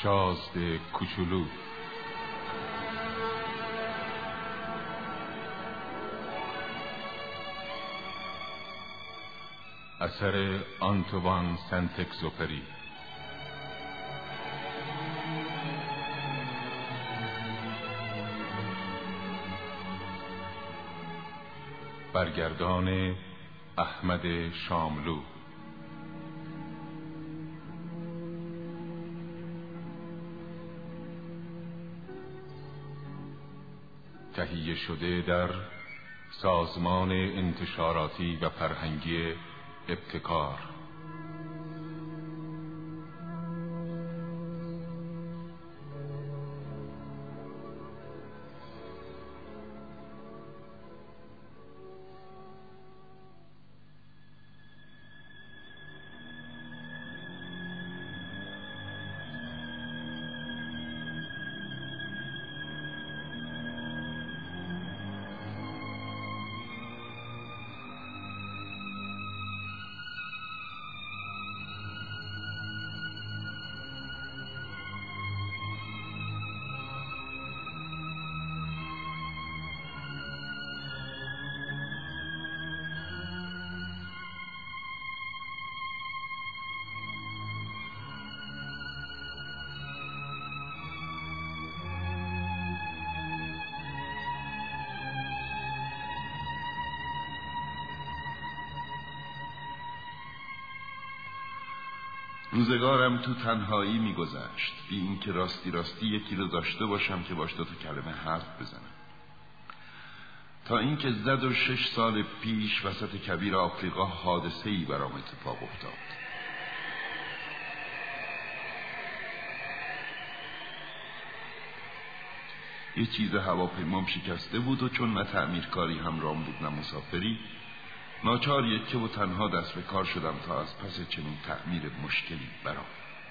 شازده کوچولو. اثر آنتوان سنت اگزوپری. برگردان احمد شاملو. تهیه شده در سازمان انتشاراتی و فرهنگی ابتکار. روزگارم تو تنهایی میگذشت، بی اینکه راستی یکی رو داشته باشم که باش 2 کلمه حرف بزنم، تا اینکه زد و 6 سال پیش وسط کویر آفریقا حادثه‌ای برام اتفاق افتاد. یه چیز هواپیمام شکسته بود و چون نه تعمیرکاری همراهم بود نه مسافری، ناچار یکه و تنها دست به کار شدم تا از پس چنین تعمیر مشکلی برام.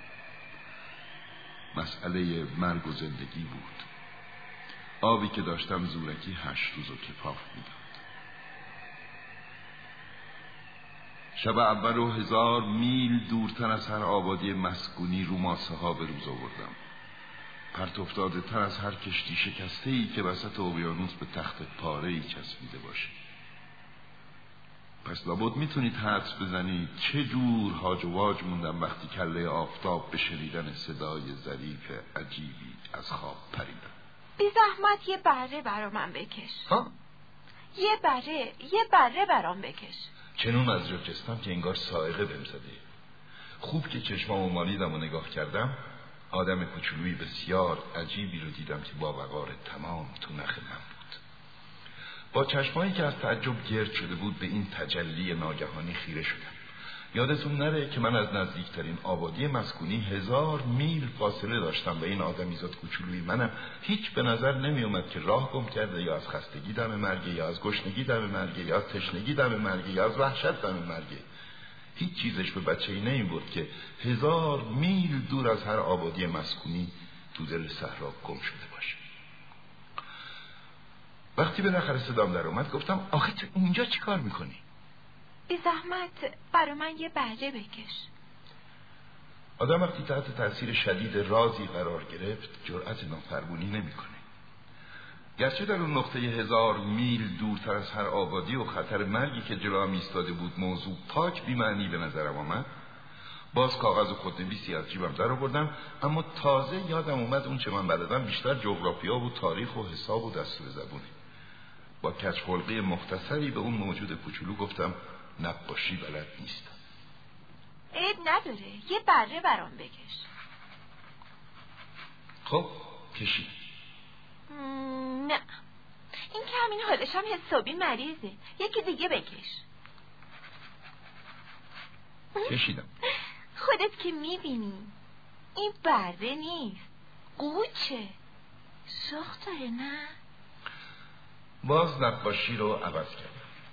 مسئله مرگ و زندگی بود. آبی که داشتم زورکی 8 روز و کفاف میداد. شب اول رو 1000 میل دورتر از هر آبادی مسکونی رو ماسه ها به روز آوردم، پرت افتاده تر از هر کشتی شکسته‌ای که وسط اقیانوس به تخت پاره‌ای چسبیده باشه. پس لابد میتونید حدس بزنید چه جور هاج و واج موندم وقتی کله آفتاب به شنیدن صدای ظریف عجیبی از خواب پریدم. بی زحمت یه بره برا من بکش. ها؟ یه بره برام بکش. چنون از جا جستم که انگار سائقه بهم زده. خوب که چشمامو مالیدم و نگاه کردم، آدم کوچولویی بسیار عجیبی رو دیدم که با وقار تمام تو نخ من بود. با چشمایی که از تعجب گرد شده بود به این تجلی ناگهانی خیره شدم. یادتون نره که من از نزدیکترین آبادی مسکونی 1000 میل فاصله داشتم و این آدمیزاد کوچولوی منم هیچ به نظر نمی اومد که راه گم کرده، یا از خستگی دم مرگه، یا از گشنگی دم مرگه، یا از تشنگی دم مرگه، یا از وحشت دم مرگه. هیچ چیزش به بچه‌ای نمی بود که 1000 میل دور از هر آبادی مسکونی تو دل صحرا گم شده باشه. وقتی بالاخره صدام در اومد گفتم آخه تو اینجا چی کار میکنی؟ بی زحمت برا من یه بره بکش. آدم وقتی تحت تأثیر شدید رازی قرار گرفت جرأت نافرمونی نمیکنه. گرچه در اون نقطه 1000 میل دورتر از هر آبادی و خطر مرگی که جلوم ایستاده بود موضوع پاک بی معنی به نظرم آمد، باز کاغذ و خودنویسی از جیبم در آوردم، اما تازه یادم اومد اون چه من بلدم بیشتر جغرافیا و تاریخ و حساب و دستور زبونه. با کج خلقی مختصری به اون موجود کوچولو گفتم نقاشی بلد نیستم. عیب نداره، یه بره برام بکش. خب کشید. نه، این که همین حالش هم حسابی مریضه. یکی دیگه بکش. کشیدم. خودت که میبینی این بره نیست، قوچه. سخت داره نه؟ باز نقاشی رو عوض کردم.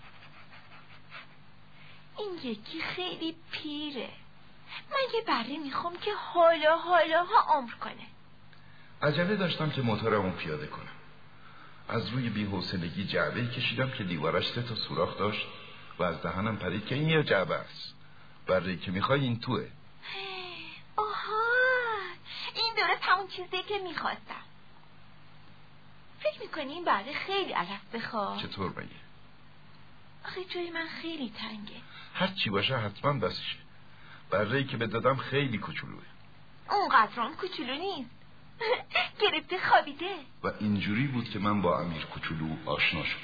این یکی خیلی پیره. من یه بره میخوام که حالا عمر کنه. عجله داشتم که موتورمو پیاده کنم. از روی بی‌حوصلگی جعبه‌ای کشیدم که دیوارش 3 سوراخ داشت و از دهنم پرید که این یه جعبه است. بره‌ای که میخوای این توه. آها، این داره اون چیزی که میخواستم. فکر میکنی این بره خیلی علف بخواد؟ چطور بگه؟ آخه جای من خیلی تنگه. هر چی باشه حتما بسشه. بره‌ای که بدادم خیلی کوچولوه. اونقدرام کوچولو نیست. گرفته خوابیده. و اینجوری بود که من با امیر کوچولو آشنا شدم.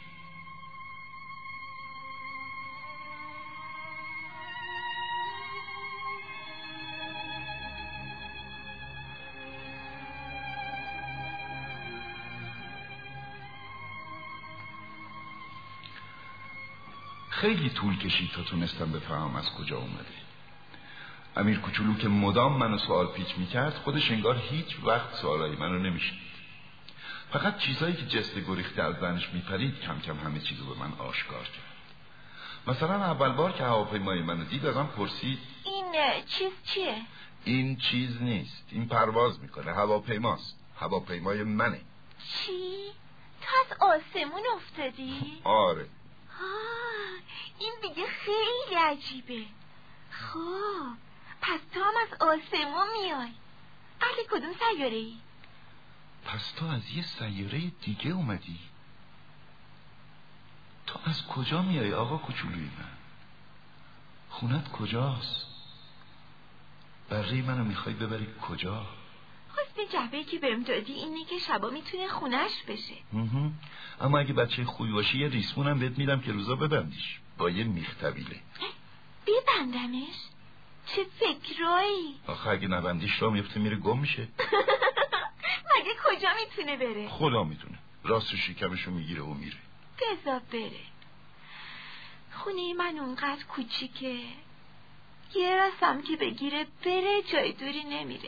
خیلی طول کشید تا تونستم بفهمم از کجا اومده. امیر کوچولو که مدام منو سوال پیچ میکرد، خودش انگار هیچ وقت سوالای منو نمیشنید. فقط چیزایی که جست گریخته از ذهنش میپرید کم کم همه چیزو به من آشکار کرد. مثلا اول بار که هواپیمای منو دید ازم پرسید این چیز چیه؟ این چیز نیست، این پرواز میکنه، هواپیماست، هواپیمای منه. چی؟ تو از آسمون افتادی؟ آره. این دیگه خیلی عجیبه. خب پس تو هم از آسمون میای. اهل کدوم سیاره ای؟ پس تو از یه سیاره دیگه اومدی؟ تو از کجا میای آقا کوچولوی من؟ خونت کجاست؟ بره منو میخوای ببری کجا؟ حسن جعبه‌ای که بهم دادی اینه که شبا میتونه خونش بشه. اما اگه بچه خوبی باشی یه ریسمونم بهت میدم که روزا ببندیش با یه میخ طویله. ببندمش؟ چه فکرایی؟ آخه اگه نبندیش را میفته میره گم میشه. مگه کجا میتونه بره؟ خدا میتونه. راست شکمشو میگیره و میره. بذار بره. خونه من اونقدر کوچیکه، یه رسم که بگیره بره جای دوری نمیره.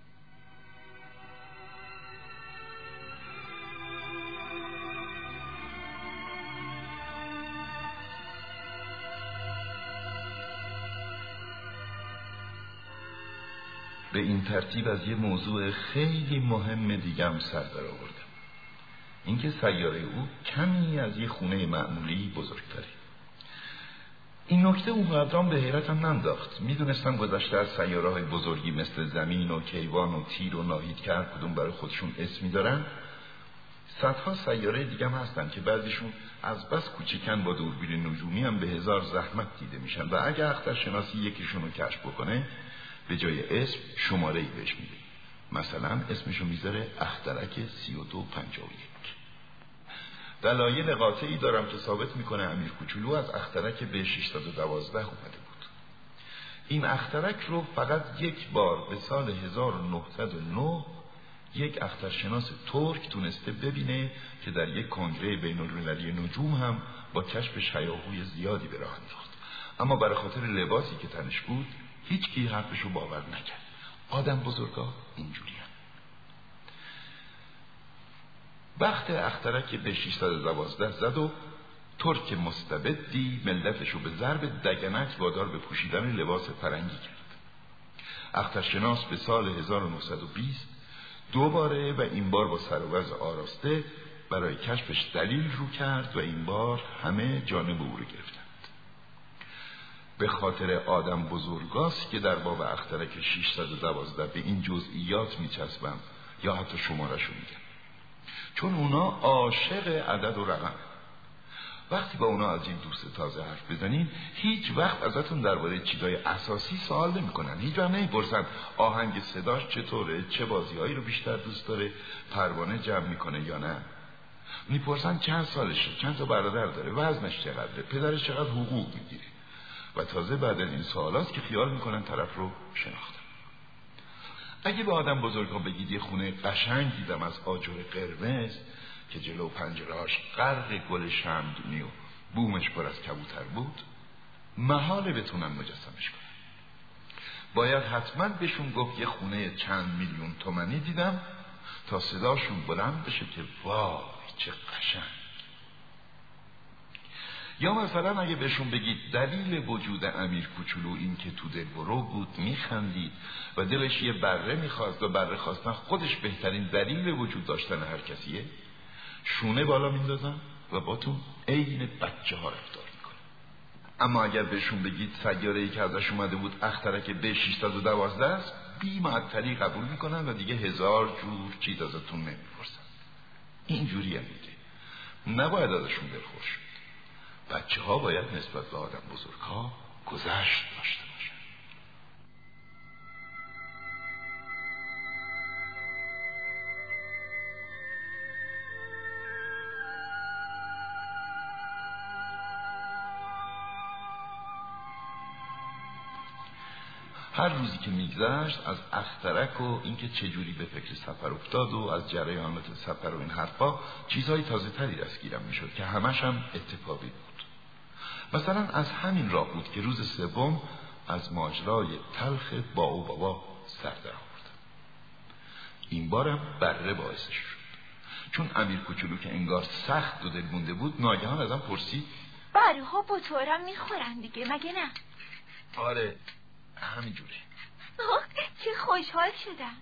به این ترتیب از یه موضوع خیلی مهم دیگم سر در آوردم. اینکه سیاره او کمی از یه خونه معمولی بزرگتره. این نکته اونقدرام به حیرتم ننداخت. میدونستم گذشته از سیاره‌های بزرگی مثل زمین و کیوان و تیر و ناهید که هر کدوم برای خودشون اسمی دارن، صدها سیاره دیگه هم هستن که بعضیشون از بس کوچیکن با دوربین نجومی هم به هزار زحمت دیده میشن و اگه اخترشناسی یکیشون رو کشف بکنه به جای اسم شماره‌ای بهش میده. مثلا اسمشو میذاره اخترک 3251. دلایل قاطعی دارم که ثابت میکنه امیر کوچولو از اخترک به 612 اومده بود. این اخترک رو فقط یک بار به سال 1909 یک اخترشناس ترک تونسته ببینه که در یک کنگره بین‌المللی نجوم هم با کشفش هیاهوی زیادی به راه انداخت. اما برای خاطر لباسی که تنش بود هیچ کی حرفشو باور نکرد. آدم بزرگا اینجوری هم. وقت اخترک به 612 زد و ترک مستبدی ملتشو به ضرب دگنک وادار به پوشیدن لباس فرنگی کرد. اخترشناس به سال 1920 دوباره و این بار با سر و وضع آراسته برای کشفش دلیل رو کرد و این بار همه جانب او رو گرفتند. به خاطر آدم بزرگاست که در باب اخترک 612 به این جزئیات میچسبم یا حتی شماره‌شو میگم، چون اونا عاشق عدد و رقم. وقتی با اونا از این دوست تازه حرف بزنین هیچ وقت ازتون درباره چیزای اساسی سوال نمی‌کنن. هیچ وقت نمی‌پرسن آهنگ صداش چطوره، چه بازی‌هایی رو بیشتر دوست داره، پروانه جمع میکنه یا نه. می‌پرسن چند سالشه، چند تا برادر داره، وزنش چقدره، پدرش چقدر حقوق میگیره. و تازه بعد از این سوالاست که خیال میکنن طرف رو شناختن. اگه به آدم بزرگا بگید یه خونه قشنگ دیدم از آجر قرمز که جلو پنجرهاش غرق گل شمعدونی و بومش پر از کبوتر بود، محاله بتونن مجسمش کنن. باید حتما بهشون گفت یه خونه چند میلیون تومانی دیدم تا صداشون بلند بشه که وای چه قشنگ. یا مثلا اگه بهشون بگید دلیل وجود امیر کوچولو این که تو دلبرو بود میخندید و دلش یه بره میخواست و بره خواستن خودش بهترین دلیل وجود داشتن هر کسیه، شونه بالا میندازن و باتون عین بچه ها رفتار میکنن. اما اگر بهشون بگید سیاره‌ای که ازش اومده بود اخترک به 612 است، بی معطلی قبول میکنن و دیگه هزار جور چیز ازتون نمیپرسن. اینجوری هم دیگه نباید ازشون دلخور شد. بچه ها باید نسبت به آدم بزرگ ها گذشت داشته باشن. هر روزی که میگذشت از اخترک و اینکه چجوری به فکر سفر افتاد و از جریانات سفر و این حرفا چیزهای تازه تری دستگیرم میشد که همش هم اتفاقی بود. مثلا از همین راه بود که روز سوم از ماجرای تلخ با او بابا سر در آوردم. این بارم بره باعثش شد، چون امیر کوچولو که انگار سخت و دلمونده بود ناگهان ازم پرسید بروها بطورم میخورن دیگه مگه نه؟ آره همینجوری. چه خوشحال شدم.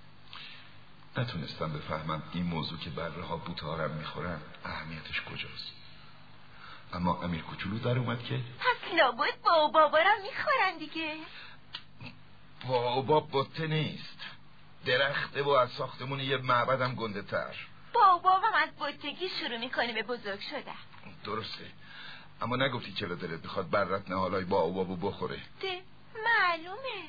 نتونستم بفهمم این موضوع که بره ها بوتارم میخورن اهمیتش کجاست. اما امیر کوچولو در اومد که پس لابد با و بابارم میخورن دیگه. با و باب بطه نیست، درخته و از ساختمون یه معبدم گنده تر. با و بابم از بطگی شروع میکنه به بزرگ شدن. درسته، اما نگفتی چرا دلت بخواد برت نهالای با و بابو بخوره؟ ده معلومه.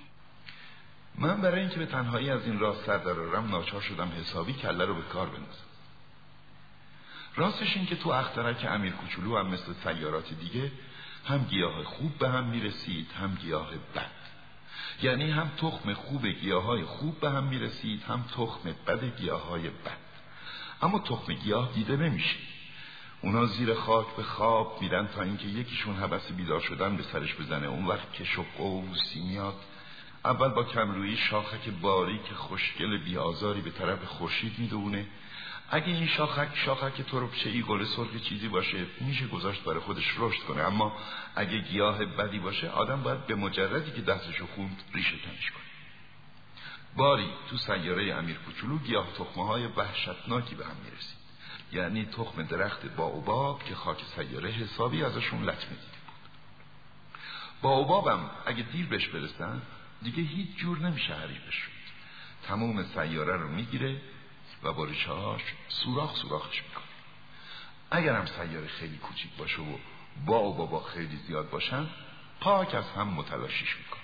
من برای اینکه به تنهایی از این راه سر درارم ناچار شدم حسابی کله رو به کار بندازم. راستش این که تو اخترک امیر کوچولو هم مثل سیارات دیگه هم گیاه خوب به هم میرسید هم گیاه بد. یعنی هم تخم خوب گیاهای خوب به هم میرسید هم تخم بد گیاهای بد. اما تخم گیاه دیده نمیشه. اونا زیر خاک به خواب میرن تا اینکه یکیشون حوث بیدار شدن به سرش بزنه. اون وقت کش و قوسی میاد. اول با کمرویی شاخک باریک خوشگل بیازاری به طرف خورشید میدونه. اگه این شاخک تربچه‌ای گل سرخ چیزی باشه میشه گذاشت برای خودش رشد کنه. اما اگه گیاه بدی باشه آدم باید به مجردی که دستشو خوند ریشه کنش کنه. باری تو سیاره امیر کوچولو گیاه تخمه‌های وحشتناکی به هم میرسید. یعنی تخم درخت باوباب که خاک سیاره حسابی ازشون لطمه دیده بود. باوبابم اگه دیر بهش برسن دیگه هیچ جور نمیشه حریفش شد. تمام سیاره رو میگیره و با ریشه‌هاش سوراخش میکنه. اگرم سیاره خیلی کوچیک باشه و باوبابا خیلی زیاد باشن پاک از هم متلاشیش میکنه.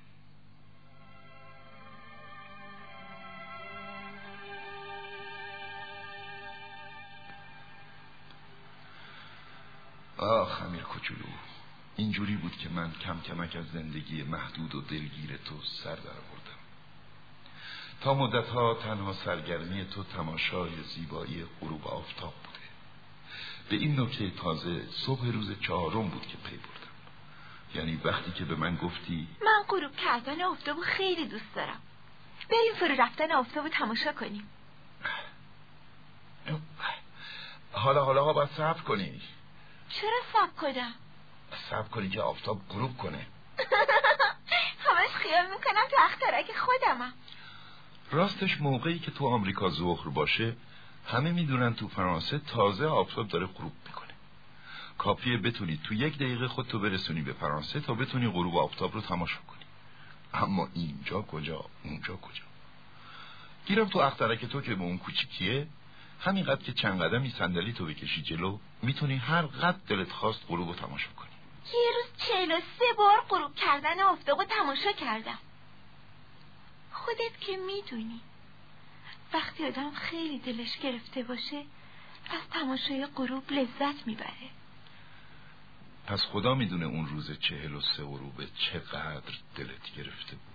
آخ امیر کوچولو، اینجوری بود که من کم کمک از زندگی محدود و دلگیر تو سر در آوردم. تا مدتها تنها سرگرمی تو تماشای زیبایی غروب آفتاب بوده. به این نکته تازه صبح روز 4 بود که پی بردم. یعنی وقتی که به من گفتی من غروب کردن آفتابو خیلی دوست دارم، بریم فرو رفتن آفتابو تماشا کنیم. حالا باید صبر کنی. چرا صبر کنم؟ صبر کنی که آفتاب غروب کنه. همش خیال میکنم تو اخترک خودمم. راستش موقعی که تو آمریکا ظهر باشه همه میدونن تو فرانسه تازه آفتاب داره غروب میکنه. کافیه بتونی تو 1 دقیقه خودتو برسونی به فرانسه تا بتونی غروب آفتاب رو تماشا کنی. اما اینجا کجا اونجا کجا. گیرم تو اخترک تو که به اون کوچیکیه، همینقدر که چند قدمی صندلی تو بکشی جلو میتونی هر قدر دلت خواست غروب رو تماشا کنی. یه روز 43 بار غروب کردن آفتاب رو تماشا کردم. خودت که میدونی وقتی آدم خیلی دلش گرفته باشه از تماشای غروب لذت میبره. پس خدا میدونه اون روز 43 غروب چقدر دلت گرفته بود.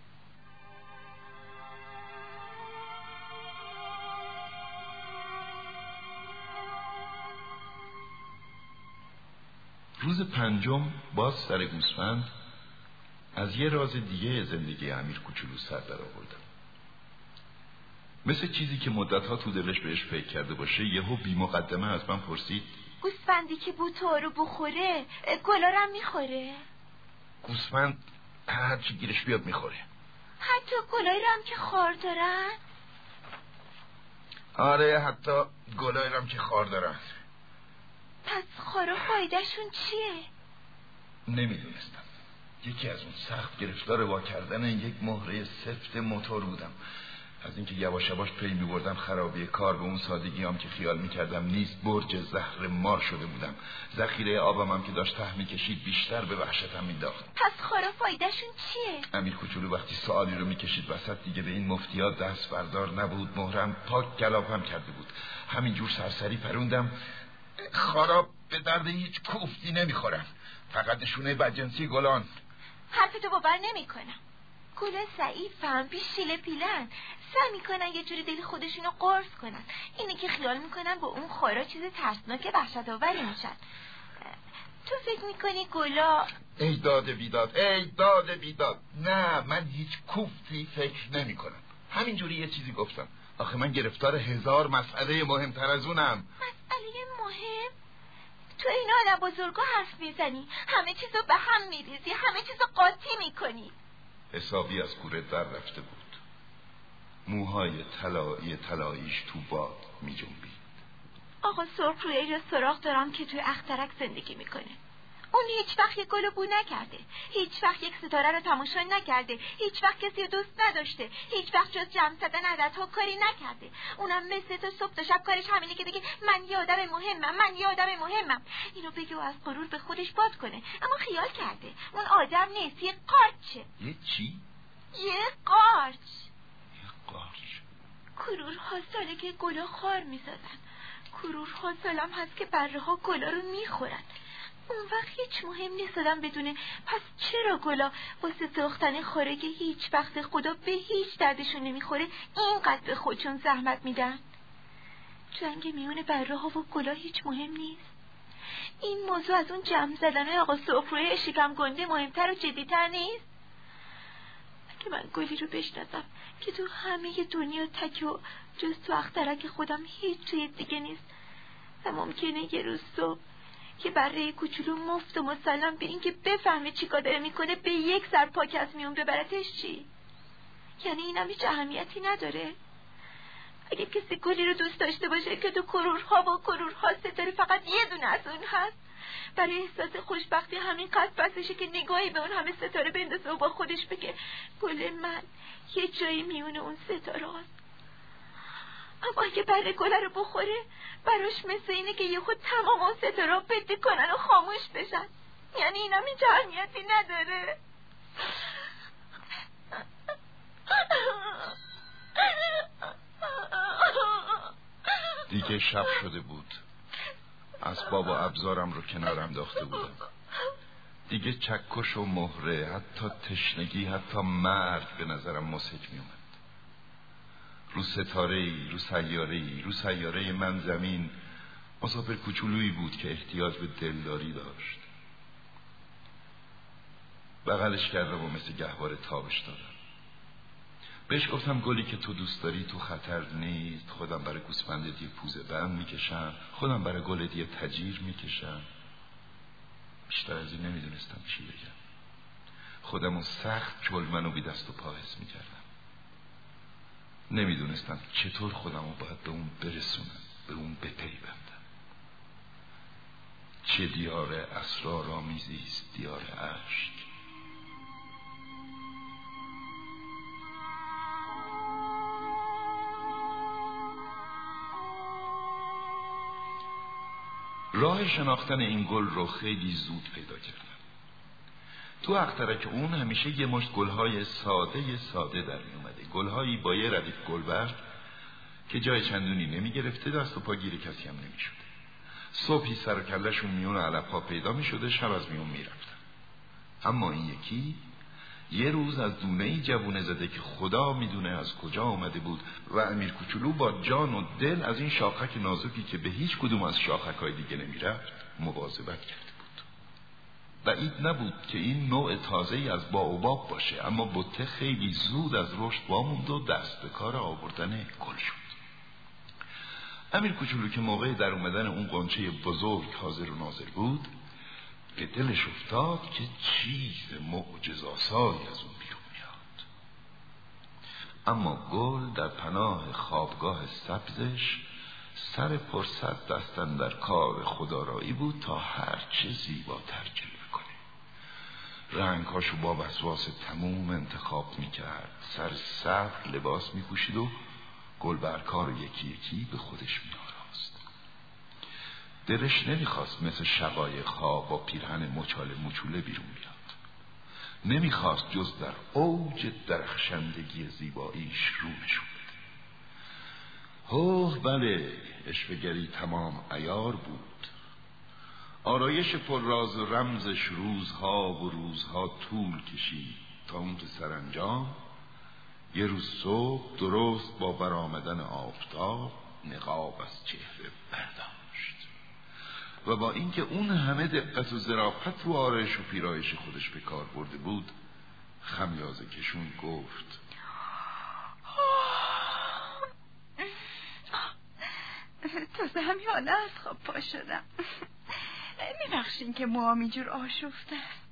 روز 5 باز سر گوسفند از یه راز دیگه زندگی امیر کوچولو سر در آوردم. مثل چیزی که مدتها تو دلش بهش فکر کرده باشه یهو بی مقدمه از من پرسید گوسفندی که بوتا رو بخوره گلارم میخوره؟ گوسفند هر چی گیرش بیاد میخوره، حتی گلایی رو هم که خار دارن؟ آره حتی گلایی رو هم که خار دارن. پس خارا فایدهشون چیه؟ نمیدونستم. یکی از اون سخت گرفتار وا کردن یک مهره سفت موتور بودم. از اینکه یواش یواش پی می‌بردم خرابی کار به اون سادگیام که خیال می‌کردم نیست، برج زهر مار شده بودم. ذخیره آبم هم که داشت ته می‌کشید بیشتر به وحشتم می‌انداخت. پس خارا فایدهشون چیه؟ امیر کوچولو وقتی سوالی رو می‌کشید وسط دیگه به این مفتیات دست بردار نبود. مهرم پاک گلاپم کرده بود. همینجور سرسری پروندم: خارا به درد هیچ کوفتی نمی‌خورن، فقط نشونه بدجنسی گلان. حرفتو باور نمی‌کنم. گلا ضعیفن، بیشیله پیلن، سعی میکنن یه جوری دل خودشونو قرص کنن. اینه که خیال میکنن با اون خارا چیز ترسناک وحشت آوری میشن. تو فکر میکنی گلا؟ ای داد بیداد، ای داد بیداد. نه، من هیچ کوفتی فکر نمی کنم. همینجوری یه چیزی گفتم. آخه من گرفتار 1000 مسئله مهمتر از اونم. مسئله مهم؟ تو این حالا بزرگا حرف میزنی، همه چیزو به هم میریزی، همه چیزو قاطی میکنی. حسابی از کوره در رفته بود. موهای طلاییش تو باد می جنبید. آقا سرخ روی یه سراغ دارم که توی اخترک زندگی میکنه. اون هیچ وقت یک گل بو نکرده، هیچ وقت یک ستاره رو تماشا نکرده، هیچ وقت کسی رو دوست نداشته، هیچ وقت جز جمع زدن عددها کاری نکرده. اونم مثل تو صبح تا شب کارش همینه که بگه من یه آدم مهمم، من یه آدم مهمم. اینو بگه و از غرور به خودش باد کنه، اما خیال کرده اون آدم نیست، یه قارچه. یه چی؟ یه قارچ. یه قارچ. کرورها ساله که گلا خار میزدن، کرورها سالم هست که بره ها گلا رو میخورن. اون وقت هیچ مهم نیست آدم بدونه پس چرا گلا واسه ساختن خوره که هیچ وقت خدا به هیچ دردشون نمیخوره اینقدر به خودشون زحمت میدن. جنگ میون بره ها و گلا هیچ مهم نیست. این موضوع از اون جمع زدن آقا سفروی شکم گنده مهمتر و جدیتر نیست. اگه من گلی رو بشناسم که تو همه دنیا تک و جز تو اخترک خودم هیچ چیز دیگه نیست و ممکنه یه روز صبح که برای کوچولو مفت و مسلم به این که بفهمه چی کار داره میکنه به یک سر پاک از میون ببرتش، چی؟ یعنی اینم هیچ اهمیتی نداره؟ اگه کسی گلی رو دوست داشته باشه که تو کرورها و کرورها ستاره فقط یه دونه از اون هست، برای احساس خوشبختی همین قد بسشه که نگاهی به اون همه ستاره بندازه و با خودش بگه گل من یه جایی میونه اون ستاره هست. اما اگه بره گله رو بخوره براش مثل اینه که یه خود تمام اون ستاره رو بده کنن و خاموش بشن. یعنی اینم هیچ اهمیتی نداره. دیگه شب شده بود. اسباب و ابزارم رو کنار انداخته بودم. دیگه چکش و مهره، حتی تشنگی، حتی مرگ به نظرم مسحک می اومد. رو ستاره‌ای، رو سیاره‌ای، رو سیاره من زمین مسافر کوچولویی بود که احتیاج به دلداری داشت. بغلش کردم و مثل گهواره تابش دادم. بهش گفتم گلی که تو دوست داری تو خطر نیست. خودم برای گوسفندت یه پوزه بند میکشم، خودم برای گلت یه تجیر میکشم. بیشتر از این نمیدونستم چی بگم. خودمو سخت چلمن و بی دست و پا حس میکردم. نمیدونستم چطور خودمو باید به اون برسونم، به اون بپیوندم. چه دیار اسرارآمیزی است دیار اشک. راه شناختن این گل رو خیلی زود پیدا کردم. تو اخترک اون همیشه یه مشت گلهای ساده در می اومده. گلهایی با یه ردیف گلبرگ که جای چندونی نمی گرفته، دست و پا گیر کسی هم نمی شده. صبحی سر و کلشون میون علفها پیدا می شده، شب از میون می رفتن. اما این یکی یه روز از دونه‌ای جوونه زده که خدا میدونه از کجا آمده بود و امیر کوچولو با جان و دل از این شاخک نازکی که به هیچ کدوم از شاخک‌های دیگه نمیرفت مواظبت کرده بود. بعید نبود که این نوع تازه‌ای از باوباب باشه، اما بته خیلی زود از رشد واموند و دست به کار آوردن گل شد. امیر کوچولو که موقع در اومدن اون قنچه بزرگ حاضر و ناظر بود، به دلش افتاد که چیز معجزه‌آسایی از اون بیرون میاد. اما گل در پناه خوابگاه سبزش سر پرصد دستن در کار خدارایی بود تا هرچه زیباتر جلوه کنه. رنگهاشو با وسواس تموم انتخاب میکرد، سر صبر لباس میپوشید و گلبرگ‌ها رو یکی یکی به خودش میآراست. دلش نمیخواست مثل شقایق‌ها با پیرهن مچاله مچوله بیرون بیاد. نمیخواست جز در اوج درخشندگی زیباییش رو نشون بده. بله، عشوه‌گری تمام عیار بود. آرایش پر راز و رمزش روزها و روزها طول کشید تا اون که سرانجام یه روز صبح درست با برآمدن آفتاب نقاب از چهره برداشت و با اینکه اون همه دقت و ظرافت رو آرایش و پیرایش خودش به کار برده بود، خمیازه کشون گفت: تازه همین حالا از خواب پا شدم. میبخشین که موهام اینجور آشفته است.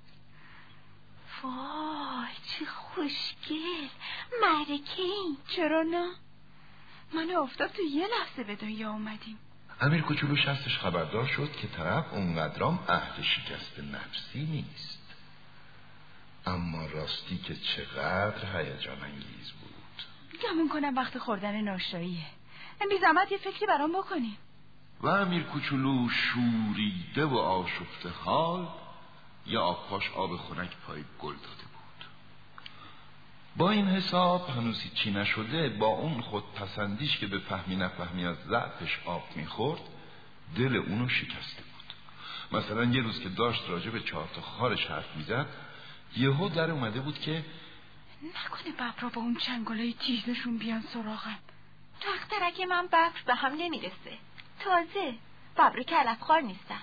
وای چه خوشگل، معرکه این. چرا نه؟ من افتاد تو یه لحظه به دنیا اومدیم. امیر کوچولو شستش خبردار شد که طرف اونقدرام اهل شکست نفسی نیست، اما راستی که چقدر هیجان انگیز بود. گمون کنم وقت خوردن ناشتاییه. بی زحمت یه فکری برام بکنین. و امیر کوچولو شوریده و آشفته حال یا آبپاش آب خنک پای گل داده بود. با این حساب هنوز چی نشده، با اون خودپسندیش که به فهمی نفهمی از ضعفش آب میخورد، دل اونو شکسته بود. مثلا یه روز که داشت راجع به 4 تا خارش حرف میزد، یهو در اومده بود که نکنه ببرا با اون چنگالای تیزشون بیان سراغم. دخترک من ببر به هم نمیرسه. تازه ببرا که علفخوار نیستم.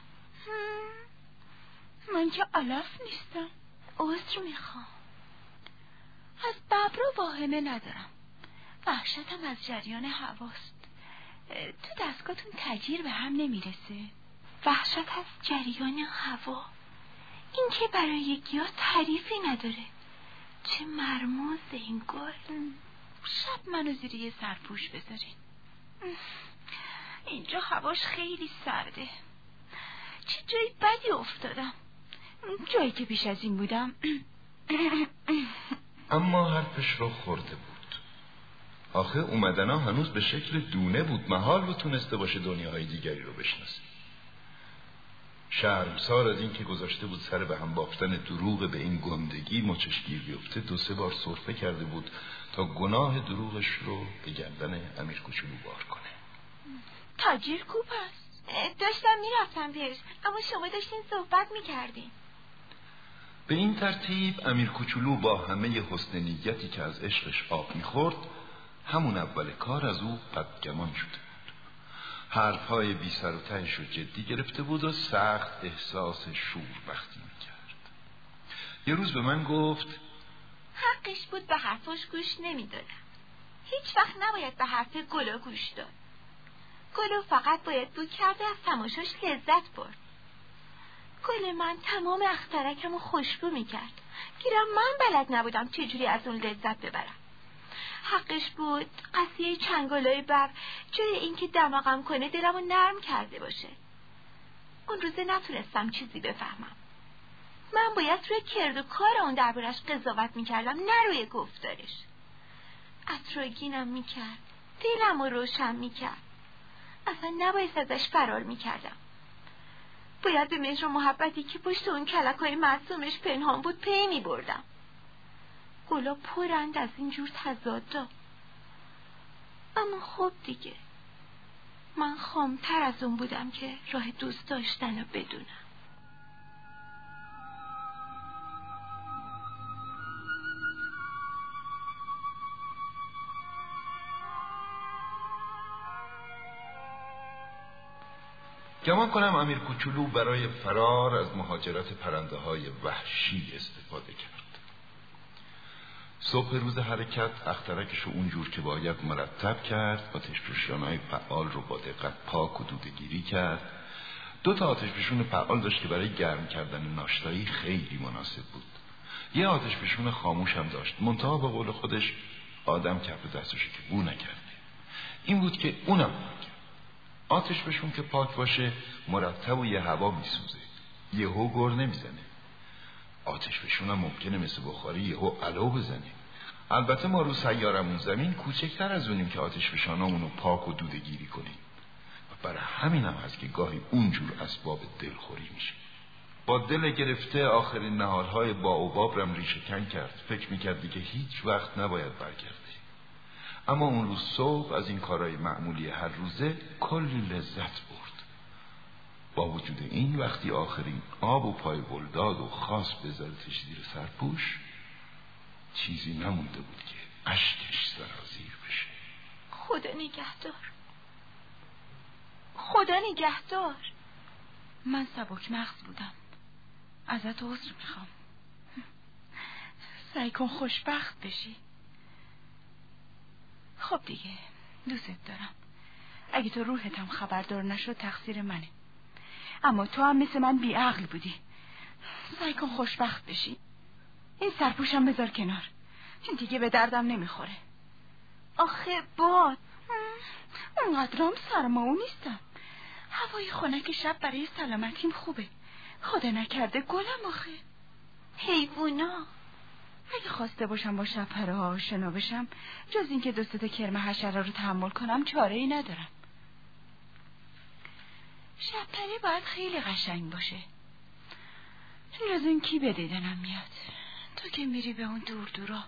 من که علف نیستم. عذر میخوام. از ببرا واهمه ندارم. وحشتم از جریان هواست. تو دستگاهتون تجیر به هم نمیرسه. وحشت از جریان هوا، این که برای گیاه تعریفی نداره. چه مرموز این گل. شب منو زیر یه سرپوش بذارین. اینجا هواش خیلی سرده. چه جایی بدی افتادم. جایی که پیش از این بودم. اما حرفش رو خورده بود. آخه اومدنا هنوز به شکل دونه بود، محال بود تونسته باشه دنیاهای دیگری رو بشناسه. شرمسار از این که گذاشته بود سر به هم بافتن دروغ به این گندگی مچشگیر بیفته، 2-3 بار سرفه کرده بود تا گناه دروغش رو به گردن امیر کوچولو بار کنه. تاجیر کوب هست. داشتم میرفتم پیش، اما شما داشتین صحبت میکردین. به این ترتیب امیر کوچولو با همه حسن نیتی که از عشقش آب میخورد، همون اول کار از او بدگمان شده بود. حرفهای بی سر و تهش رو جدی گرفته بود و سخت احساس شوربختی میکرد. یه روز به من گفت حقش بود به حرفاش گوش نمیدادم. هیچ وقت نباید به حرف گلا گوش داد. گلو فقط باید بو کرده از تماشاش لذت برد. گل من تمام اخترکمو خوشبو میکرد. گیرم من بلد نبودم چجوری از اون لذت ببرم. حقش بود قضیه چنگالای بر جای اینکه دماغم کنه دلمو نرم کرده باشه. اون روزه نتونستم چیزی بفهمم. من باید روی کرد و کار اون دربارش قضاوت میکردم، نه روی گفتارش. عطرآگینم میکرد، دلمو روشن میکرد. اصلا نباید ازش فرار میکردم. باید به مهر و محبتی که پشت اون کلکای معصومش پنهان بود پی میبردم. گلا پرند از اینجور تضادا. اما خب دیگه، من خامتر از اون بودم که راه دوست داشتن رو بدونم. گمان کنم امیر کوچولو برای فرار از مهاجرت پرنده های وحشی استفاده کرد. صبح روز حرکت اخترکش رو اونجور که باید مرتب کرد، آتش‌فشان‌های فعال رو با دقت پاک و دوده‌گیری کرد. 2 تا آتش‌فشان فعال داشت که برای گرم کردن ناشتایی خیلی مناسب بود. یه آتش‌فشان خاموش هم داشت، منتها به قول خودش آدم کف دستش که بو نکرده. این بود که اونم آتش‌فشان که پاک باشه مرتب و یه هوا میسوزه، یهو گر نمیزنه. آتشفشون هم ممکنه مثل بخاری یهو علو بزنه. البته ما رو سیارمون زمین کوچکتر از اونیم که آتشفشانامونو پاک و دوده‌گیری کنیم و برای همین هم هست که گاهی اونجور اسباب دلخوری میشه. با دل گرفته آخرین نهالهای باوباب رم ریشه کن کرد. فکر میکردی که هیچ وقت نباید برگرده، اما اون روز صبح از این کارهای معمولی هر روزه کلی لذت برد. با وجود این وقتی آخرین آب و پای بلداد و خواست بذارتش زیر سرپوش، چیزی نمونده بود که اشکش سرازیر بشه. خدا نگهدار، خدا نگهدار. من سبک مغز بودم، ازت عذر میخوام. سعی کن خوشبخت بشی. خب دیگه دوست دارم. اگه تو روحتم خبردار نشد تقصیر منه، اما تو هم مثل من بیعقل بودی. سعی کن خوشبخت بشی. این سرپوشم بذار کنار، این دیگه به دردم نمیخوره. آخه باد اونقدرام سرماو نیستم. هوای خنک شب برای سلامتیم خوبه. خدا نکرده گلم آخه. حیوونا اگه خواسته باشم با شبپره ها آشنا بشم، جز این که 2 تا کرم حشره رو تحمل کنم چاره ای ندارم. شبپره باید خیلی قشنگ باشه. جز این کی به دیدنم میاد؟ تو که میری به اون دور دورا.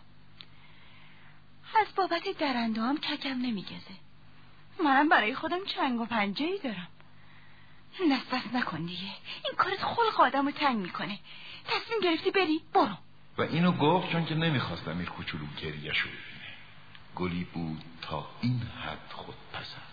از بابت درنده هم ککم نمیگزه. منم برای خودم چنگ و پنجه ای دارم. نسبت نکن دیگه، این کارت خلق آدم رو تنگ میکنه. تصمیم گرفتی بری، برو. و اینو گفت چون که نمیخواست امیر کوچولو گریه‌شو ببینه. گلی بود تا این حد خودپسند.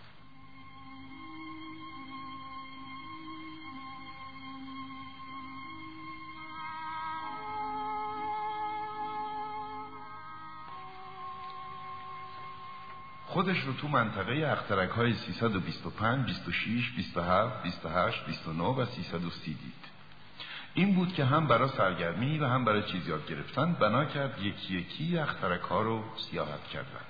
خودش رو تو منطقه اخترک‌های 325، 26، 27، 28، 29 و 330 دید. این بود که هم برای سرگرمی و هم برای چیز یاد گرفتن بنا کرد یکی یکی اخترک‌ها رو سیاحت کردن.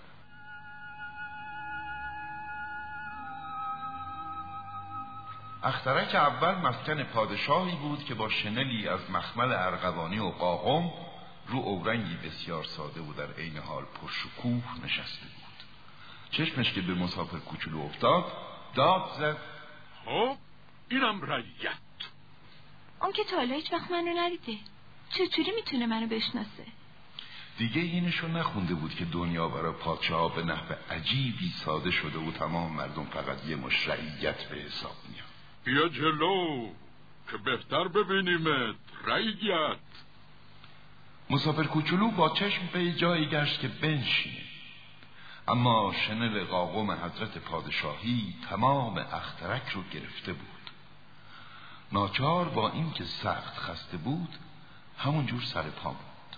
اخترک اول مسکن پادشاهی بود که با شنلی از مخمل ارغوانی و قاقم رو اورنگی بسیار ساده و در عین حال پرشکوه نشسته بود. چشمش که به مسافر کوچولو افتاد داد زد: خب اینم رعیت. اون که تا حالا هیچ وقت منو ندیده، چطوری میتونه منو بشناسه؟ دیگه اینشو نخونده بود که دنیا برای پادشاه به نحو عجیبی ساده شده و تمام مردم فقط یه مش رعیت به حساب میاد. بیا جلو که بهتر ببینیمت رعیت. مسافر کوچولو با چشم به جایی گشت که بنشینه، اما شنل قاقم حضرت پادشاهی تمام اخترک رو گرفته بود. ناچار با این که سخت خسته بود همون جور سر پا بود.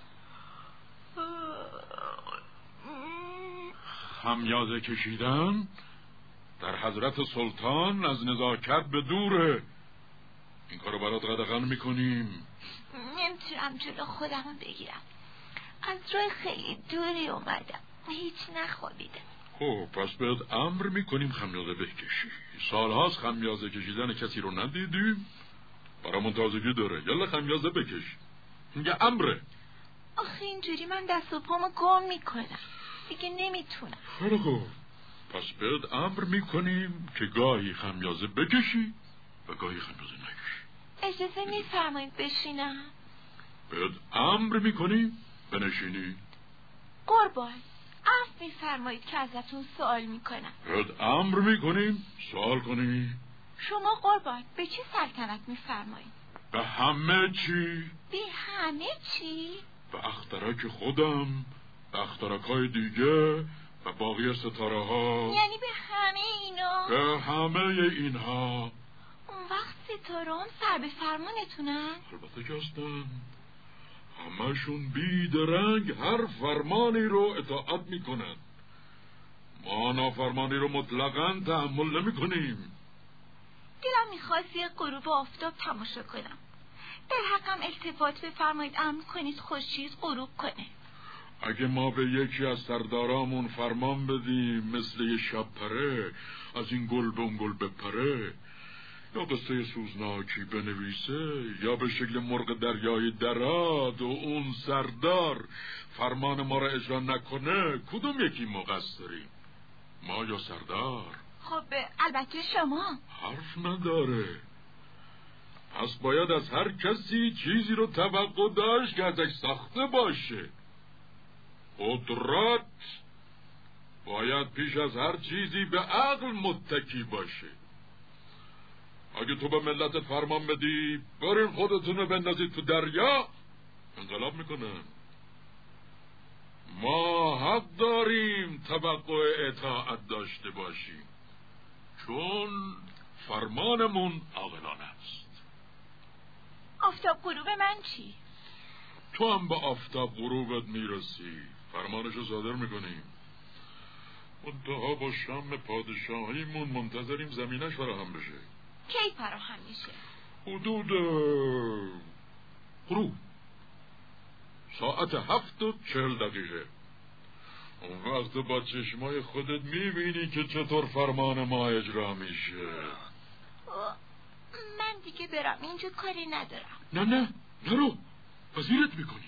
خمیازه کشیدن در حضرت سلطان از نزاکت به دوره. این کارو برات قدغن میکنیم. نمیتونم جلو خودمو بگیرم، از راه خیلی دوری اومدم، هیچ نخوابیدم. خب پس بهت امر میکنیم خمیازه بکشی. سالهاست خمیازه کشیدن کسی رو ندیدیم، برامون تازگی داره. یلا خمیازه بکش، میگه امره. آخه اینجوری من دست و پامو گم میکنم، دیگه نمیتونم. خیلی خوب، پس بهت امر میکنیم که گاهی خمیازه بکشی و گاهی خمیازه نکشی. اجازه میفرمایید بشینم؟ بهت امر میکنیم بنشینی. قربان عفو میفرمایید که ازتون سوال میکنم. بهت امر میکنیم سوال کنی. شما قربان به چی سلطنت میفرمایید؟ به همه چی. به همه چی؟ به اخترک خودم، به اخترک‌های دیگه و باقی ستاره ها. یعنی به همه اینا؟ به همه اینها. اون وقت ستاره هم سر به فرمانتونن؟ البته که هستن، همشون بیدرنگ هر فرمانی رو اطاعت میکنن. ما نافرمانی رو مطلقاً تحمل نمی کنیم. دلم میخواست یه غروب آفتاب تماشا کنم. در حقم التفات بفرمایید امر کنید خورشید غروب کنه. اگه ما به یکی از سردارامون فرمان بدیم مثل یه شب پره از این گل به اون گل بپره، یا قصه سوزناکی بنویسه یا به شکل مرغ دریای دراد و اون سردار فرمان ما را اجرا نکنه، کدوم یکی مقصریم؟ ما یا سردار؟ خب البته شما. حرف نداره. پس باید از هر کسی چیزی رو توقع داشت که ازش ساخته باشه. قدرت باید پیش از هر چیزی به عقل متکی باشه. اگه تو به ملت فرمان بدی برین خودتون رو بندازید تو دریا، انقلاب میکنن. ما حق داریم توقع اطاعت داشته باشیم، چون فرمانمون عاقلانه است. آفتاب غروب من چی؟ تو هم به آفتاب غروبت میرسی، فرمانشو صادر میکنیم. منتها با شام پادشاهیمون منتظریم زمینش فراهم بشه. کی فراهم میشه؟ حدود غروب ساعت 7:40. اون وقت با چشمای خودت میبینی که چطور فرمان ما اجرا میشه. من دیگه برم، اینجا کاری ندارم. نه نرو، وزیرت میکنی.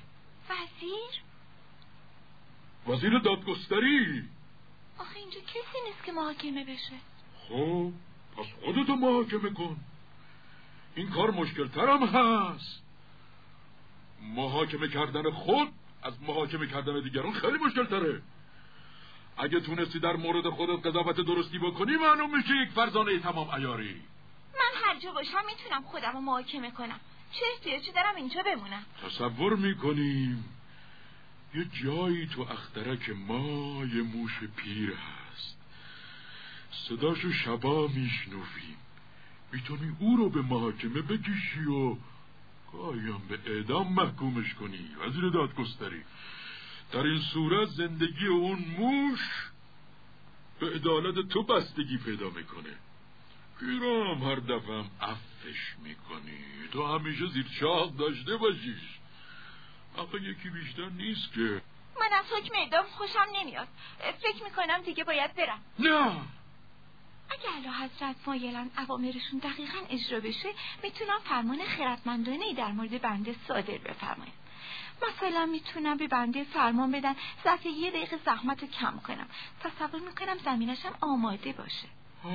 وزیر دادگستری. آخه اینجا کسی نیست که محاکمه بشه. خب پس خودتو محاکمه کن. این کار مشکل ترم هست. محاکمه کردن خود از محاکمه کردن دیگران خیلی مشکل تره. اگه تونستی در مورد خودت قضاوت درستی بکنی معلوم میشه یک فرزانه تمام عیاری. من هر جا باشم میتونم خودم رو محاکمه کنم. چه احتیاجی دارم اینجا بمونم؟ تصور میکنیم یه جایی تو اخترک ما یه موش پیر هست، صداشو شبا میشنویم. میتونی او رو به محاکمه بکشی و گاهیم به اعدام محکومش کنی. وزیر دادگستری، در این صورت زندگی اون موش به عدالت تو بستگی پیدا میکنه. پیرام هر دفعه هم عفش میکنی. تو همیشه زیر چاق داشته باشیش. آخه یکی بیشتر نیست که. من از حکم اعدام خوشم نمیاد. فکر میکنم دیگه باید برم. نه، اگه اعلی حضرت مایلن اوامرشون دقیقاً اجرا بشه، میتونم فرمان خردمندانه‌ای در مورد بنده صادر بفرمایم. مثلا میتونم به بنده فرمان بدن ظرف 1 دقیقه زحمت رو کم کنم. تصور میکنم زمینشم آماده باشه.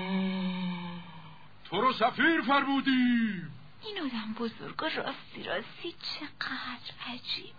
تو رو سفیر فرمودی. این آدم بزرگ و راستی چقدر عجیبه.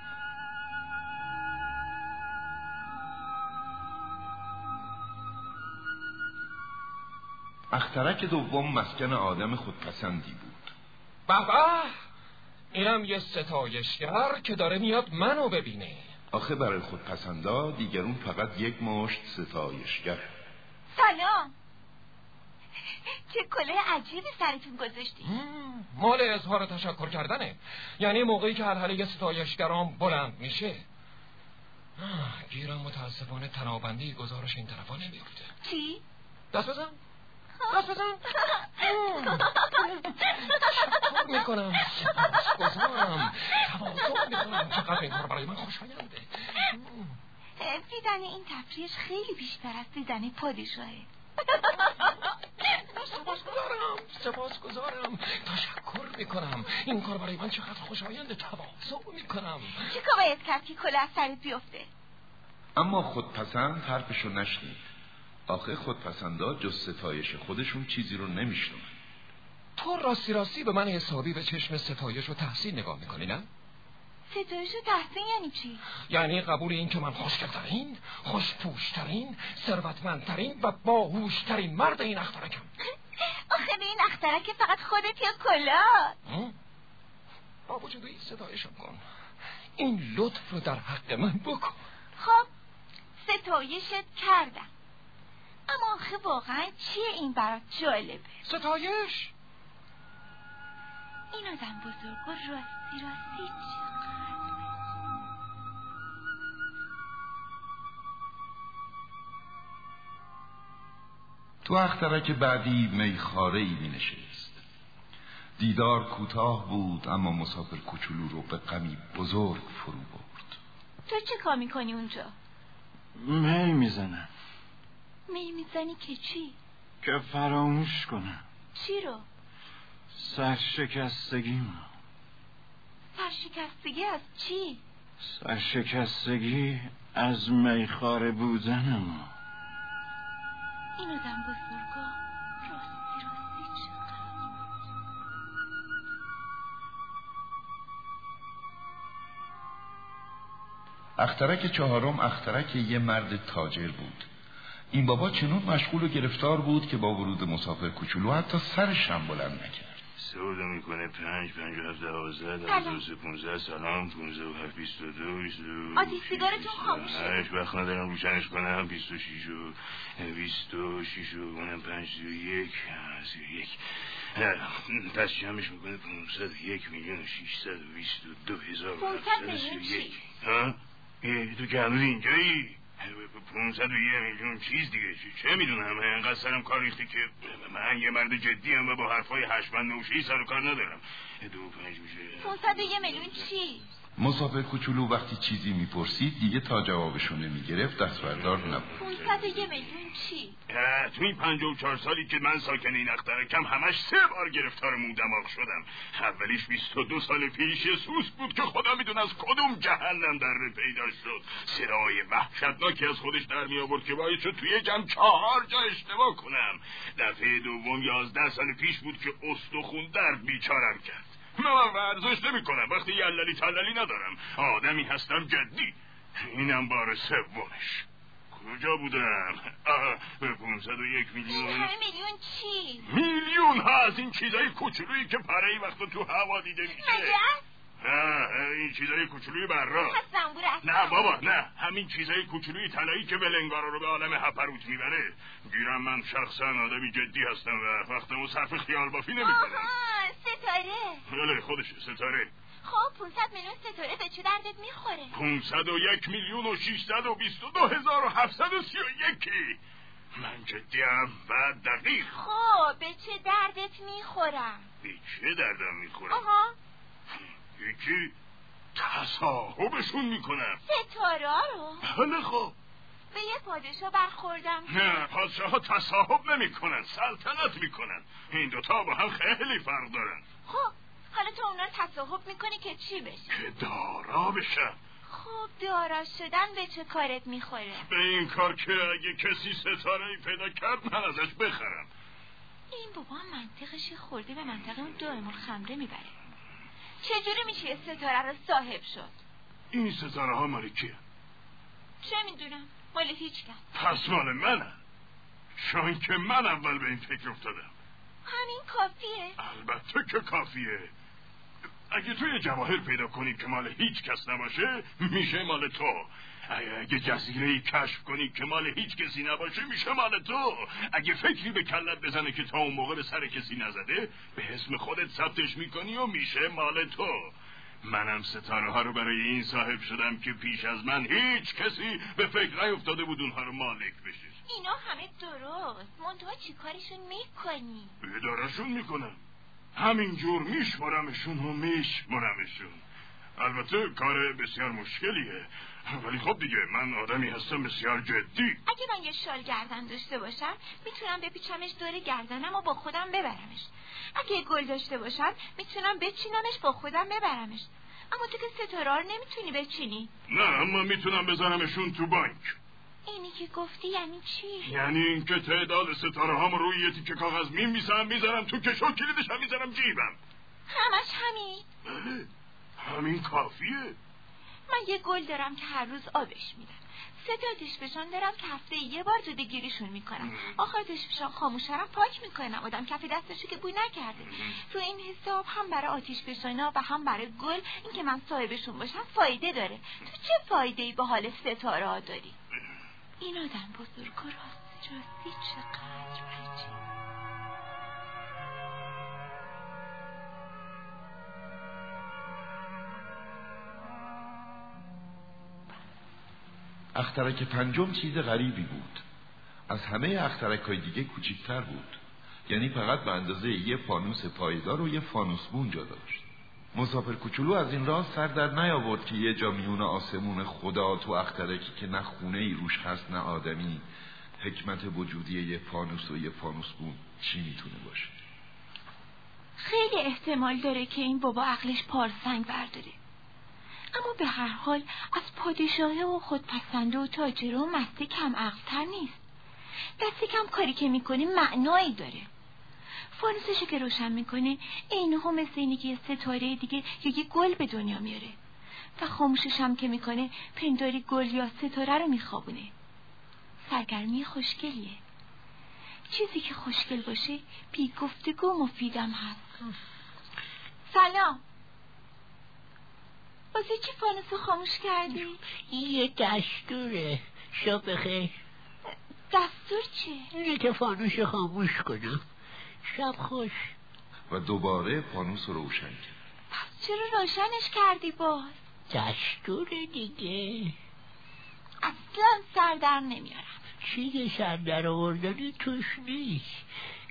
اخترک دوم مسکن آدم خودپسندی بود. بابا اینم یه ستایشگر که داره میاد منو ببینه. آخه برای خودپسندا دیگرون فقط یک مشت ستایشگر. سلام. چه کلاه عجیبی سرتون گذاشتی. مال اظهار تشکر کردنه. یعنی موقعی که هلهله ستایشگرام بلند میشه. گیرم متاسفانه تنابندی گزارش این طرفا نمیفته. چی؟ دست بزن. تشکر میکنم. سپاسگزارم. تواضع میکنم. چقدر این کار برای من خوشاینده. دیدن این تفریحش خیلی بیشتر از دیدن پادشاهه. سپاسگزارم. تشکر میکنم. این کار برای من چقدر خوشاینده. تواضع میکنم. چی کار باید کرد که کلاه از سرت بیفته؟ اما خودپسند حرفشو نشنید. آخه خودپسندا جز ستایش خودشون چیزی رو نمیشنون. تو راستی به من حسابی به چشم ستایش و تحسین نگاه میکنی نه؟ ستایش و تحسین یعنی چی؟ یعنی قبول این که من خوشگل‌ترین، خوش‌پوش‌ترین، ثروتمندترین و باهوش‌ترین مرد این اخترکم. آخه به این اخترک فقط خودت یا کلاه؟ با وجود این ستایشم کن. این لطف رو در حق من بکن. خب ستایشت کردم، اما آخه واقعا چیه این برات جالبه؟ ستایش؟ این آدم بزرگ و راستی چقدر. تو اخترک بعدی میخاره‌ای می‌نشست. دیدار کوتاه بود اما مسافر کوچولو رو به غمی بزرگ فرو برد. تو چه کار میکنی اونجا؟ می میزنم. می میزنی که چی؟ که فراموش کنم. چی رو؟ سرشکستگی. سرشکستگی از چی؟ سرشکستگی از میخواره بودن ما. این آدم بزرگا راستی چقدر. اخترک چهارم اخترک یه مرد تاجر بود. این بابا چنون مشغول و گرفتار بود که با ورود مسافر کوچولو حتی سرش هم بلند نکرد. سودا میکنه 5 5 7 12 13 15 سلام 15 و 7 22 22 آتیش سیگارتون خاموشه. وقت ندارم روشنش کنم. 26 و 26 و اونم 5 31 31 پس جمعش میکنه 501 میلیون و 622 هزار و 731. ها؟ تو که هنوز اینجایی؟ 501 میلیون چیز دیگه. چه میدونم انقدر سرم کار ریخته که من یه مرد جدی هم و با حرفای هشمند نوشی سر و کار ندارم. 2 5 میشه 501 میلیون چی؟ مسافر کوچولو وقتی چیزی میپرسید دیگه تا جوابشون نمیگرفت دست بردار نبود. 501 میلیون چی؟ تو این 54 سالی که من ساکن این اخترکم همش 3 بار گرفتار مودماغ شدم. اولیش 22 سال پیش سوس بود که خدا میدونه از کدوم جهنم در پیدا شد. صدای وحشتناکی از خودش در می آورد که باید شد توی جمع 4 جا اشتباه کنم. دفعه دوم 11 سال پیش بود که استخون درد بیچارم کرد. من ورزش نمی کنم. وقتی یللی تللی ندارم. آدمی هستم جدی. اینم بار سومش. کجا بودم؟ 501 میلیون. این همه میلیون چی؟ میلیون ها از این چیزای کوچولویی که پرهی وقتا تو هوا دیده میشه. این چیزای کوچولوی برا. نه بابا نه، همین چیزای کوچولوی طلایی که ولنگارا رو به عالم هپروت میبره. گیرم من شخصا آدمی جدی هستم و وقتمو صرف خیال بافی نمیکنم. ستاره. بله خودشه ستاره. خب 500 میلیون ستاره به چه دردت میخوره؟ 501 میلیون و 622 هزار و 731. من جدیم و دقیق. خب به چه دردت میخورم؟ به چه دردم میخورم؟ آها یکی تصاحبشون میکنم. ستاره رو؟ بله خب به یه پادشاه برخوردم. نه پادشاه ها تصاحب نمیکنن، سلطنت میکنن. این دوتا با هم خیلی فرق دارن. خب حالا تو اونا تصاحب میکنی که چی بشه؟ که دارا بشن. خب دارا شدن به چه کارت میخوره؟ به این کار که اگه کسی ستاره‌ای پیدا کرد من ازش بخرم. این بابا منطقش خورده به منطقه اون دائم الخمره میبره. چجوری میشه یه ستاره رو صاحب شد؟ این ستاره ها مال کیه؟ چه میدونم، مال هیچ کس. پس مال منم، چون که من اول به این فکر افتادم. همین کافیه؟ البته که کافیه. اگه توی جواهر پیدا کنی که مال هیچ کس نباشه میشه مال تو. اگه جزیره‌ای کشف کنی که مال هیچ کسی نباشه میشه مال تو. اگه فکری به کلت بزنه که تا اون موقع به سر کسی نزده به اسم خودت ثبتش میکنی و میشه مال تو. منم ستاره ها رو برای این صاحب شدم که پیش از من هیچ کسی به فکر نیفتاده بود اونها رو مالک بشه. اینا همه درست، منتها چی کارشون میکنی؟ ادارهشون میکنم، همینجور میشمرمشون و میشمرمشون. البته کار بسیار مشکلیه، ولی خب دیگه من آدمی هستم بسیار جدی. اگه من یه شال گردن داشته باشم میتونم بپیچمش دور گردنم و با خودم ببرمش. اگه گل داشته باشم میتونم بچینمش با خودم ببرمش. اما تو که ستاره رو نمیتونی بچینی. نه اما میتونم بزنمشون تو بانک. اینی که گفتی یعنی چی؟ یعنی اینکه تعداد ستاره هام روی یه تیکه کاغذ میذارم تو کش و کلیدش هم میذارم جیبم. همش همین؟ بله همین کافیه. من یه گل دارم که هر روز آبش میدم. 3 تا آتشفشان دارم که هفته یه بار جوده گیریشون میکنم. آخر آتشفشان خاموشرم پاک میکنم. آدم کف دستشو که بوی نکرده. تو این حساب هم برای آتشفشانا و هم برای گل این که من صاحبشون باشم فایده داره. تو چه فایده‌ای به حال ستاره ها داری؟ این آدم بزرگ و راستی چقدر عجیب. اخترک پنجم چیز غریبی بود. از همه اخترک‌های دیگه کوچیک‌تر بود. یعنی فقط به اندازه یه فانوس پایدار و یه فانوس بون جا داشت. مسافر کوچولو از این راه سر در نیاورد که یه جا میون آسمون خدا تو اخترکی که نه خونه‌ای روش هست نه آدمی، حکمت وجودی یه فانوس و یه فانوس بون چی میتونه باشه؟ خیلی احتمال داره که این بابا عقلش پارسنگ برداره. اما به هر حال از پادشاهه و خودپسنده و تاجره و مسته کم عقل‌تر نیست. دست کم کاری که میکنه معنایی داره. فانوسشو که روشن میکنه اینها مثل اینه که یه ستاره دیگه یا یه گل به دنیا میاره و خاموشش هم که میکنه پنداری گل یا ستاره رو میخوابونه. سرگرمی خوشگلیه. چیزی که خوشگل باشه بی گفتگو مفیدم هست. سلام. واسه چی فانوسو خاموش کردی؟ این یه دستوره. شب بخیر. دستور چه؟ اینه که فانوس خاموش کنم. شب خوش. و دوباره فانوس رو روشن کرد. پس چرا روشنش کردی باز؟ دستور دیگه. اصلا سر در نمیارم. چیزی سر در آوردنی توش نیست.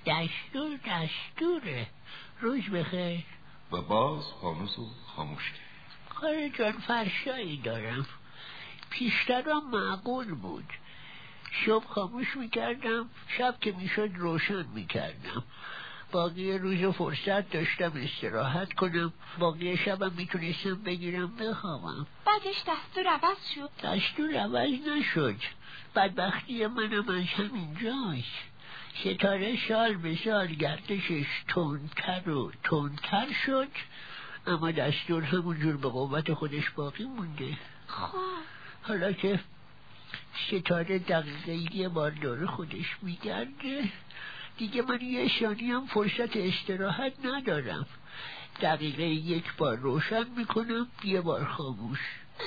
دستوره. روز بخیر. و باز فانوس رو خاموش کرد. کار جان فرشایی دارم. پیشترم معقول بود. صبح خاموش میکردم، شب که میشد روشن میکردم. باقی روز فرصت داشتم استراحت کنم، باقی شبم میتونستم بگیرم بخوابم. بعدش دستور عوض شد؟ دستور عوض نشد. بدبختی منم از همین جاست. ستاره سال به سال گردشش تندتر و تندتر شد، اما دستور همونجور به قوت خودش باقی مونده. خب حالا که ستاره دقیقه یه بار دور خودش میگرده، دیگه من یه ثانیه هم فرصت استراحت ندارم. دقیقه یک بار روشن میکنم، یه بار خاموش.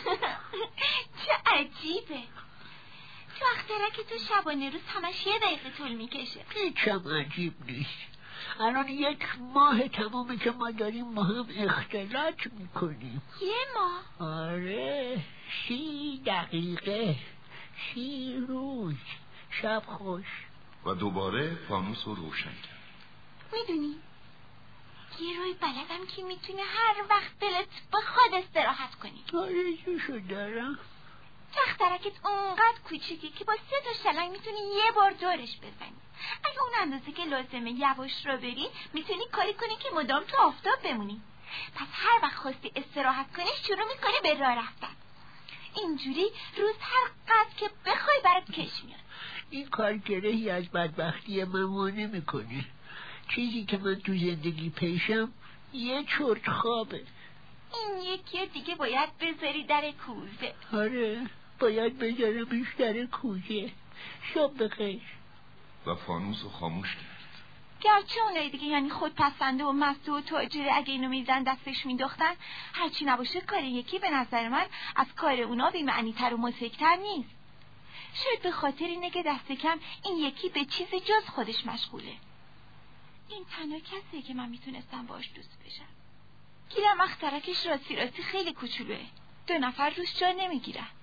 چه عجیبه. تو اخترک تو شبانه روز همش یه دقیقه طول میکشه. هیچم عجیب نیست. الان 1 ماه تمومه که ما داریم با هم اختلاط میکنیم. 1 ماه؟ آره، 30 دقیقه، 30 روز. شب خوش. و دوباره فانوس رو روشن کرد. میدونی یه روی بلدم که میتونه هر وقت دلت بخواد استراحت کنی. آرزوشو دارم. تخترکت اونقدر کوچیکی که با 3 تا شلنگ میتونی یه بار دورش بزنی. اگه اون اندازه که لازمه یواش رو بری میتونی کاری کنی که مدام تو آفتاب بمونی. پس هر وقت خواستی استراحت کنی شروع میکنی به راه رفتن. اینجوری روز هر قدر که بخوای برات کش میاد. این کار گرهی از بدبختی من مانع میکنه. چیزی که من تو زندگی پیشم یه چرت خوابه. این یکی دیگه باید بذاری در کوزه. آره، باید بذارمش در کوزه. شب بخیر. و فانوس رو خاموش کرد. گرچه اونای دیگه یعنی خودپسنده و مسته و تاجره اگه اینو میدن دستش مینداختن، هرچی نباشه کار یکی به نظر من از کار اونا بی‌معنی‌تر و مضحک‌تر نیست. شاید به خاطر اینه که دست کم این یکی به چیز جز خودش مشغوله. این تنها کسیه که من میتونستم باش دوست بشم. گیرم اخترکش راستی خیلی کوچولوه. 2 نفر روش جا نمیگیرن.